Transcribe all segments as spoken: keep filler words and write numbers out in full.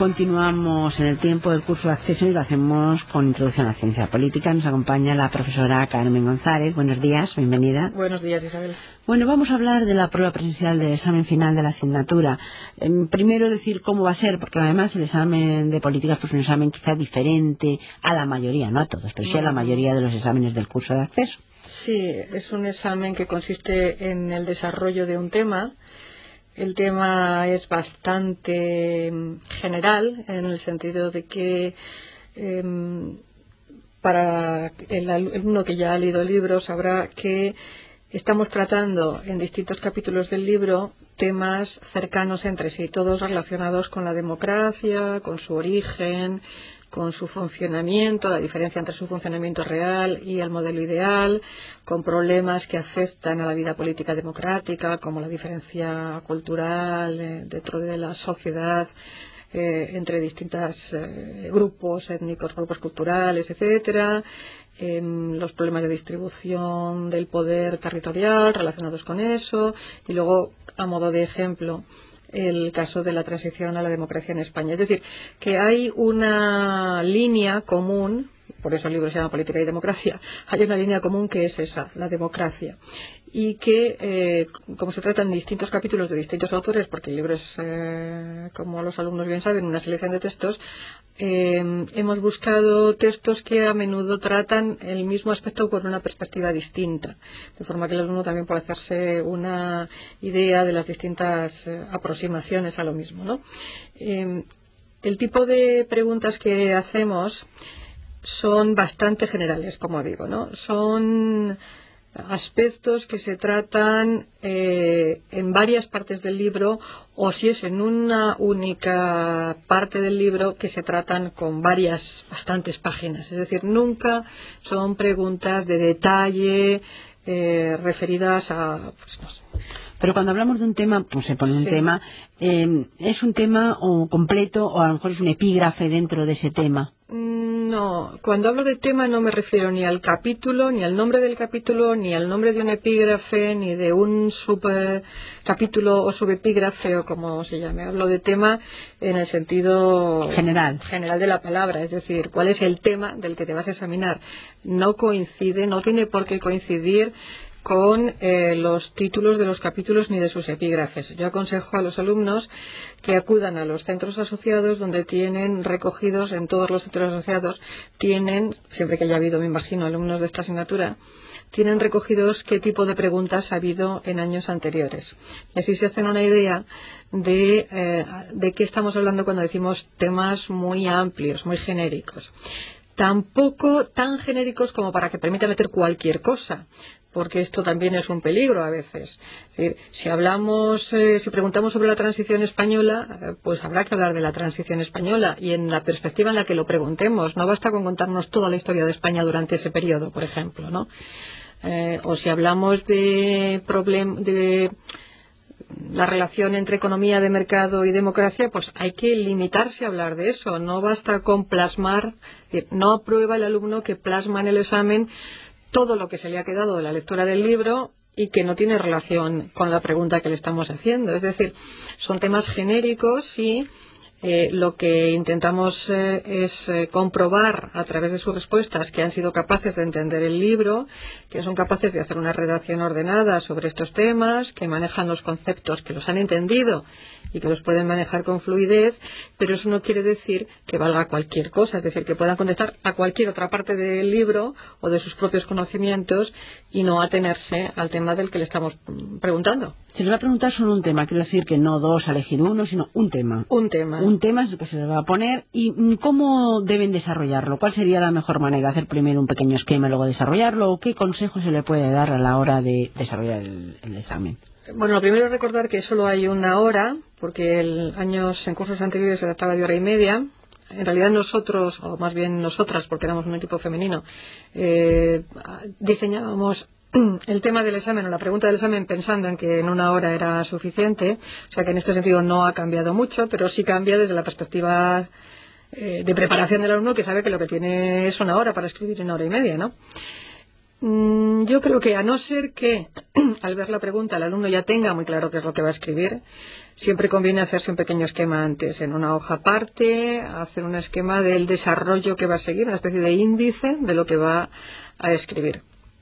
Continuamos en el tiempo del curso de acceso y lo hacemos con Introducción a la Ciencia Política. Nos acompaña la profesora Carmen González. Buenos días, bienvenida. Buenos días, Isabel. Bueno, vamos a hablar de la prueba presencial del examen final de la asignatura. Eh, primero decir cómo va a ser, porque además el examen de políticas pues es un examen quizá diferente a la mayoría, no a todos, pero sí a la mayoría de los exámenes del curso de acceso. Sí, es un examen que consiste en el desarrollo de un tema. El tema es bastante general, en el sentido de que eh, para el alumno que ya ha leído el libro sabrá que estamos tratando en distintos capítulos del libro temas cercanos entre sí, todos relacionados con la democracia, con su origen, con su funcionamiento, la diferencia entre su funcionamiento real y el modelo ideal, con problemas que afectan a la vida política democrática, como la diferencia cultural eh, dentro de la sociedad eh, entre distintos eh, grupos étnicos, grupos culturales, etcétera, eh, los problemas de distribución del poder territorial relacionados con eso, y luego, a modo de ejemplo, el caso de la transición a la democracia en España. Es decir, que hay una línea común, por eso el libro se llama Política y Democracia, hay una línea común que es esa, la democracia. Y que, eh, como se tratan distintos capítulos de distintos autores, porque el libro es, eh, como los alumnos bien saben, una selección de textos, eh, hemos buscado textos que a menudo tratan el mismo aspecto con una perspectiva distinta, de forma que el alumno también puede hacerse una idea de las distintas eh, aproximaciones a lo mismo, ¿no? Eh, el tipo de preguntas que hacemos son bastante generales, como digo, ¿no? Son aspectos que se tratan eh, en varias partes del libro, o si es en una única parte del libro, que se tratan con varias, bastantes páginas. Es decir, nunca son preguntas de detalle eh, referidas a, pues no sé. Pero cuando hablamos de un tema, pues se pone un Sí. tema, eh, ¿es un tema o completo o a lo mejor es un epígrafe dentro de ese tema? No, cuando hablo de tema no me refiero ni al capítulo, ni al nombre del capítulo, ni al nombre de un epígrafe, ni de un subcapítulo o subepígrafe o como se llame. Hablo de tema en el sentido general. general de la palabra, es decir, cuál es el tema del que te vas a examinar. No coincide, no tiene por qué coincidir con eh, los títulos de los capítulos ni de sus epígrafes. Yo aconsejo a los alumnos que acudan a los centros asociados, donde tienen recogidos, en todos los centros asociados, tienen, siempre que haya habido, me imagino, alumnos de esta asignatura, tienen recogidos qué tipo de preguntas ha habido en años anteriores. Y así se hacen una idea de, eh, de qué estamos hablando cuando decimos temas muy amplios, muy genéricos. Tampoco tan genéricos como para que permita meter cualquier cosa, porque esto también es un peligro a veces. Es decir, si hablamos, eh, si preguntamos sobre la transición española, eh, pues habrá que hablar de la transición española y en la perspectiva en la que lo preguntemos. No basta con contarnos toda la historia de España durante ese periodo, por ejemplo, ¿no? Eh, o si hablamos de problem, de la relación entre economía de mercado y democracia, pues hay que limitarse a hablar de eso. No basta con plasmar, no aprueba el alumno que plasma en el examen todo lo que se le ha quedado de la lectura del libro y que no tiene relación con la pregunta que le estamos haciendo. Es decir, son temas genéricos y eh, lo que intentamos eh, es eh, comprobar a través de sus respuestas que han sido capaces de entender el libro, que son capaces de hacer una redacción ordenada sobre estos temas, que manejan los conceptos, que los han entendido y que los pueden manejar con fluidez, pero eso no quiere decir que valga cualquier cosa, es decir, que puedan contestar a cualquier otra parte del libro o de sus propios conocimientos y no atenerse al tema del que le estamos preguntando. Se les va a preguntar solo un tema, quiero decir que no dos a elegir uno, sino un tema. Un tema. Un tema es el que se les va a poner. ¿Y cómo deben desarrollarlo? ¿Cuál sería la mejor manera? ¿Hacer primero un pequeño esquema y luego desarrollarlo? ¿O qué consejo se le puede dar a la hora de desarrollar el, el examen? Bueno, lo primero es recordar que solo hay una hora, porque el años en cursos anteriores se trataba de hora y media. En realidad nosotros, o más bien nosotras, porque éramos un equipo femenino, eh, diseñábamos el tema del examen o la pregunta del examen pensando en que en una hora era suficiente. O sea que en este sentido no ha cambiado mucho, pero sí cambia desde la perspectiva eh, de preparación del alumno, que sabe que lo que tiene es una hora para escribir en una hora y media, ¿no? Yo creo que, a no ser que al ver la pregunta el alumno ya tenga muy claro qué es lo que va a escribir, siempre conviene hacerse un pequeño esquema antes, en una hoja aparte, hacer un esquema del desarrollo que va a seguir, una especie de índice de lo que va a escribir.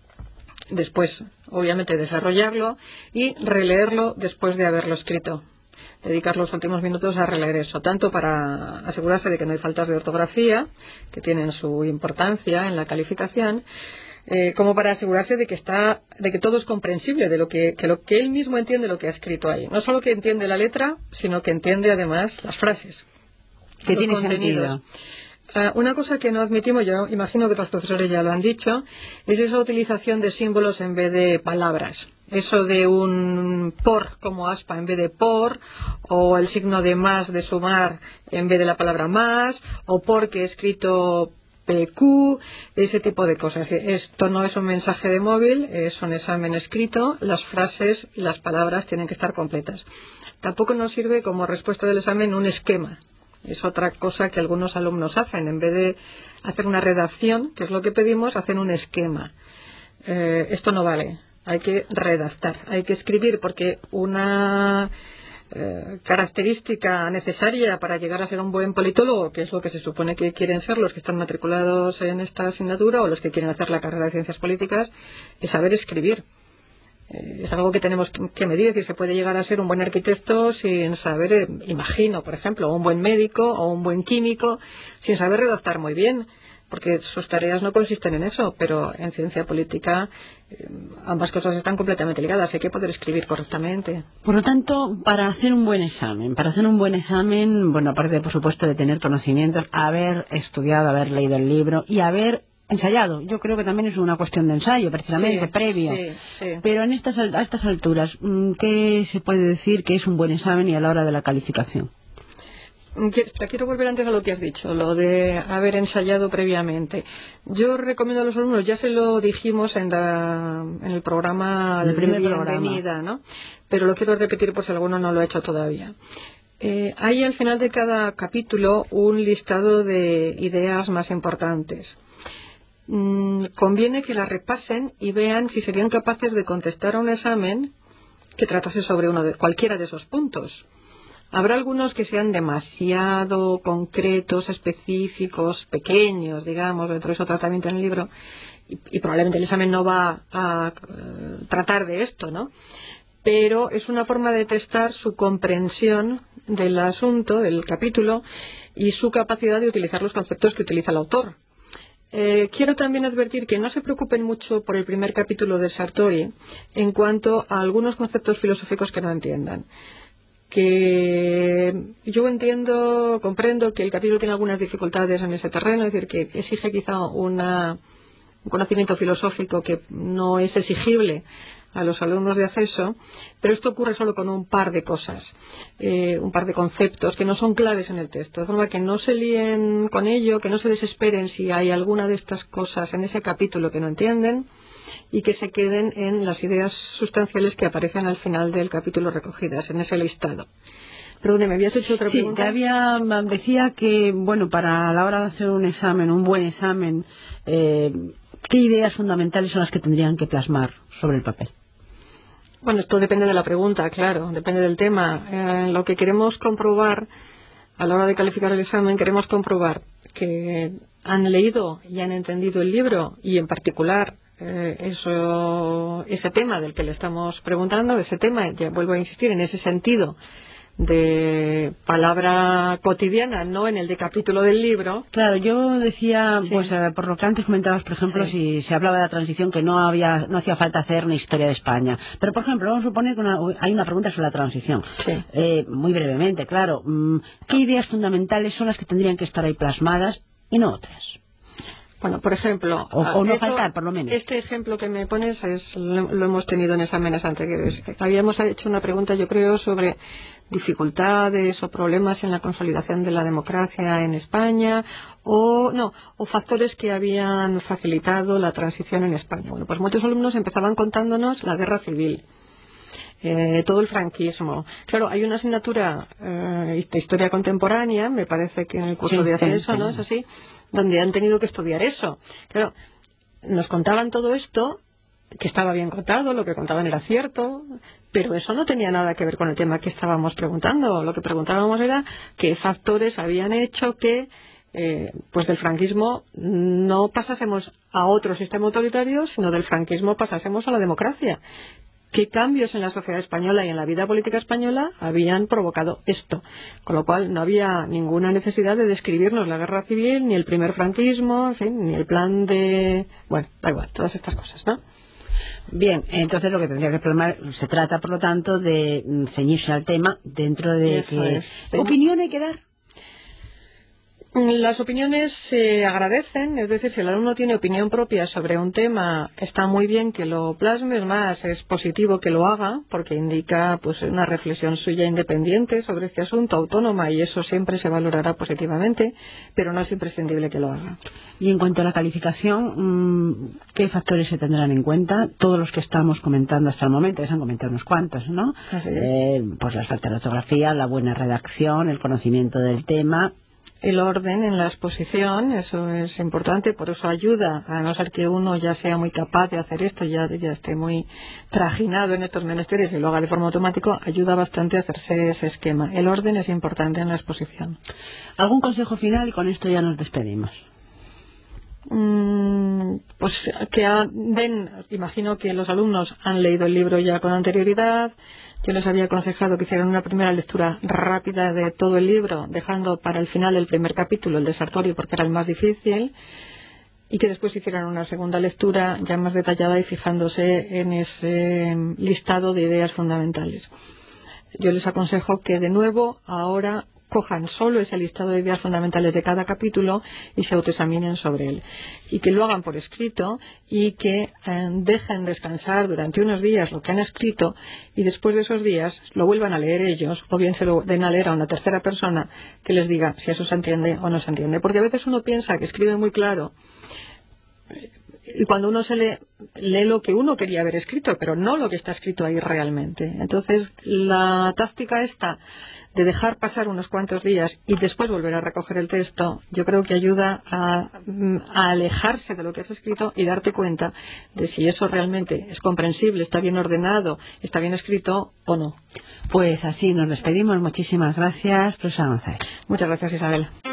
Después, obviamente, desarrollarlo y releerlo después de haberlo escrito. Dedicar los últimos minutos a releer eso, tanto para asegurarse de que no hay faltas de ortografía, que tienen su importancia en la calificación, Eh, como para asegurarse de que está, de que todo es comprensible, de lo que, que lo que él mismo entiende lo que ha escrito ahí. No solo que entiende la letra, sino que entiende además las frases, que tiene sentido. Uh, una cosa que no admitimos, yo imagino que otros profesores ya lo han dicho, es esa utilización de símbolos en vez de palabras. Eso de un por como aspa en vez de por, o el signo de más de sumar en vez de la palabra más, o porque he escrito P Q, ese tipo de cosas. Esto no es un mensaje de móvil, es un examen escrito, las frases y las palabras tienen que estar completas. Tampoco nos sirve como respuesta del examen un esquema. Es otra cosa que algunos alumnos hacen. En vez de hacer una redacción, que es lo que pedimos, hacen un esquema. Eh, esto no vale. Hay que redactar, hay que escribir, porque una Eh, característica necesaria para llegar a ser un buen politólogo, que es lo que se supone que quieren ser los que están matriculados en esta asignatura o los que quieren hacer la carrera de ciencias políticas, es saber escribir. Eh, es algo que tenemos que medir, es decir, se puede llegar a ser un buen arquitecto sin saber, eh, imagino, por ejemplo, o un buen médico o un buen químico, sin saber redactar muy bien, porque sus tareas no consisten en eso, pero en ciencia política eh, ambas cosas están completamente ligadas, hay que poder escribir correctamente. Por lo tanto, para hacer un buen examen, para hacer un buen examen, bueno, aparte por supuesto de tener conocimientos, haber estudiado, haber leído el libro y haber ensayado. Yo creo que también es una cuestión de ensayo, precisamente, sí, previo. Sí, sí. Pero en estas, a estas alturas, ¿qué se puede decir que es un buen examen y a la hora de la calificación? Te quiero volver antes a lo que has dicho, lo de haber ensayado previamente. Yo recomiendo a los alumnos, ya se lo dijimos en, la, en el programa el primer de bienvenida, ¿no? Pero lo quiero repetir por si alguno no lo ha hecho todavía. Eh, hay al final de cada capítulo un listado de ideas más importantes. Mm, conviene que las repasen y vean si serían capaces de contestar a un examen que tratase sobre uno de cualquiera de esos puntos. Habrá algunos que sean demasiado concretos, específicos, pequeños, digamos, dentro de su tratamiento en el libro, y, y probablemente el examen no va a, a uh, tratar de esto, ¿no? Pero es una forma de testar su comprensión del asunto, del capítulo, y su capacidad de utilizar los conceptos que utiliza el autor. Eh, quiero también advertir que no se preocupen mucho por el primer capítulo de Sartori en cuanto a algunos conceptos filosóficos que no entiendan. Que yo entiendo, comprendo que el capítulo tiene algunas dificultades en ese terreno, es decir, que exige quizá una, un conocimiento filosófico que no es exigible a los alumnos de acceso, pero esto ocurre solo con un par de cosas, eh, un par de conceptos que no son claves en el texto, de forma que no se líen con ello, que no se desesperen si hay alguna de estas cosas en ese capítulo que no entienden, y que se queden en las ideas sustanciales que aparecen al final del capítulo recogidas en ese listado. Perdón, ¿me habías hecho otra sí, pregunta? Sí, te había, decía que, bueno, para la hora de hacer un examen, un buen examen, eh, ¿qué ideas fundamentales son las que tendrían que plasmar sobre el papel? Bueno, esto depende de la pregunta, claro, depende del tema. Eh, lo que queremos comprobar a la hora de calificar el examen, queremos comprobar que han leído y han entendido el libro y en particular eh, eso, ese tema del que le estamos preguntando, ese tema, ya vuelvo a insistir, en ese sentido de palabra cotidiana, no en el de capítulo del libro. Claro, yo decía, sí. pues eh, por lo que antes comentabas, por ejemplo, sí. si se hablaba de la transición, que no había, no hacía falta hacer una historia de España. Pero, por ejemplo, vamos a suponer que una, hay una pregunta sobre la transición. Sí. Eh, muy brevemente, claro. ¿Qué ideas fundamentales son las que tendrían que estar ahí plasmadas y no otras? Bueno, por ejemplo, o, o no esto, faltar, por lo menos. Este ejemplo que me pones es, lo, lo hemos tenido en exámenes anteriores. Habíamos hecho una pregunta, yo creo, sobre dificultades o problemas en la consolidación de la democracia en España o no o factores que habían facilitado la transición en España. Bueno, pues muchos alumnos empezaban contándonos la guerra civil. Eh, todo el franquismo. Claro, hay una asignatura eh, de historia contemporánea, me parece que en el curso sí, de acceso, sí, ¿no? sí. Es así, donde han tenido que estudiar eso. Claro, nos contaban todo esto, que estaba bien contado, lo que contaban era cierto, pero eso no tenía nada que ver con el tema que estábamos preguntando. Lo que preguntábamos era qué factores habían hecho que eh, pues del franquismo no pasásemos a otro sistema autoritario, sino del franquismo pasásemos a la democracia. ¿Qué cambios en la sociedad española y en la vida política española habían provocado esto? Con lo cual no había ninguna necesidad de describirnos la guerra civil, ni el primer franquismo, en fin, ni el plan de... Bueno, da igual, todas estas cosas, ¿no? Bien, entonces lo que tendría que problemar, se trata por lo tanto de ceñirse al tema dentro de Eso que... es. ¿Qué opinión hay que dar? Las opiniones se agradecen, es decir, si el alumno tiene opinión propia sobre un tema, está muy bien que lo plasme, es más, es positivo que lo haga, porque indica pues una reflexión suya independiente sobre este asunto, autónoma, y eso siempre se valorará positivamente, pero no es imprescindible que lo haga. Y en cuanto a la calificación, ¿qué factores se tendrán en cuenta? Todos los que estamos comentando hasta el momento, ya se han comentado unos cuantos, ¿no? Así es. Eh, pues la falta de ortografía, la buena redacción, el conocimiento del tema. El orden en la exposición, eso es importante, por eso ayuda, a no ser que uno ya sea muy capaz de hacer esto, ya, ya esté muy trajinado en estos menesteres y lo haga de forma automática, ayuda bastante a hacerse ese esquema. El orden es importante en la exposición. ¿Algún consejo final? Y con esto ya nos despedimos. Mm, pues que den, imagino que los alumnos han leído el libro ya con anterioridad. Yo les había aconsejado que hicieran una primera lectura rápida de todo el libro, dejando para el final el primer capítulo, el desertorio, porque era el más difícil, y que después hicieran una segunda lectura ya más detallada y fijándose en ese listado de ideas fundamentales. Yo les aconsejo que de nuevo ahora cojan solo ese listado de ideas fundamentales de cada capítulo y se autoexaminen sobre él, y que lo hagan por escrito y que eh, dejen descansar durante unos días lo que han escrito, y después de esos días lo vuelvan a leer ellos, o bien se lo den a leer a una tercera persona que les diga si eso se entiende o no se entiende, porque a veces uno piensa que escribe muy claro y cuando uno se lee, lee lo que uno quería haber escrito, pero no lo que está escrito ahí realmente. Entonces, la táctica esta de dejar pasar unos cuantos días y después volver a recoger el texto, yo creo que ayuda a, a alejarse de lo que has escrito y darte cuenta de si eso realmente es comprensible, está bien ordenado, está bien escrito o no. Pues así nos despedimos. Muchísimas gracias, profesora González. Muchas gracias, Isabel.